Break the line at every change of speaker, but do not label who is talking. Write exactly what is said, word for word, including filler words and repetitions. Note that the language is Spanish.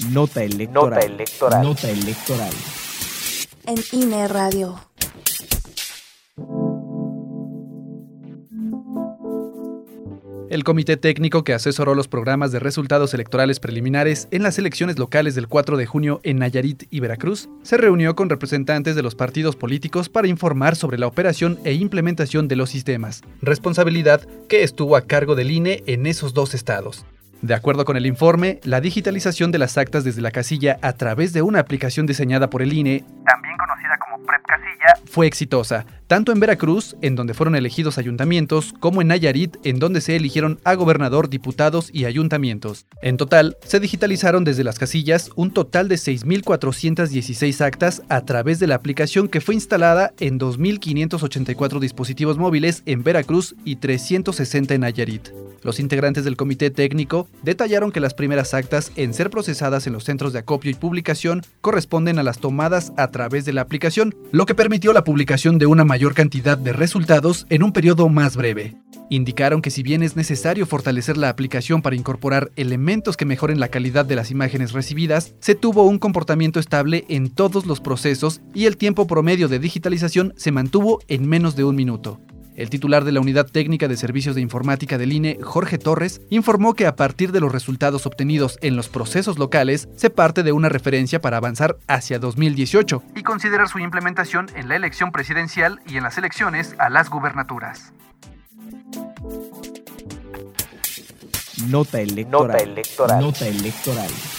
Nota electoral. Nota electoral. Nota electoral.
En I N E Radio.
El comité técnico que asesoró los programas de resultados electorales preliminares en las elecciones locales del cuatro de junio en Nayarit y Veracruz se reunió con representantes de los partidos políticos para informar sobre la operación e implementación de los sistemas, responsabilidad que estuvo a cargo del I N E en esos dos estados. De acuerdo con el informe, la digitalización de las actas desde la casilla a través de una aplicación diseñada por el I N E, también conocida como PrepCasilla, fue exitosa, tanto en Veracruz, en donde fueron elegidos ayuntamientos, como en Nayarit, en donde se eligieron a gobernador, diputados y ayuntamientos. En total, se digitalizaron desde las casillas un total de seis mil cuatrocientas dieciséis actas a través de la aplicación que fue instalada en dos mil quinientos ochenta y cuatro dispositivos móviles en Veracruz y trescientos sesenta en Nayarit. Los integrantes del comité técnico detallaron que las primeras actas en ser procesadas en los centros de acopio y publicación corresponden a las tomadas a través de la aplicación, lo que permitió la publicación de una mayor cantidad de resultados en un periodo más breve. Indicaron que si bien es necesario fortalecer la aplicación para incorporar elementos que mejoren la calidad de las imágenes recibidas, se tuvo un comportamiento estable en todos los procesos y el tiempo promedio de digitalización se mantuvo en menos de un minuto. El titular de la Unidad Técnica de Servicios de Informática del I N E, Jorge Torres, informó que a partir de los resultados obtenidos en los procesos locales, se parte de una referencia para avanzar hacia dos mil dieciocho y considerar su implementación en la elección presidencial y en las elecciones a las gubernaturas.
Nota electoral.
Nota electoral.
Nota electoral.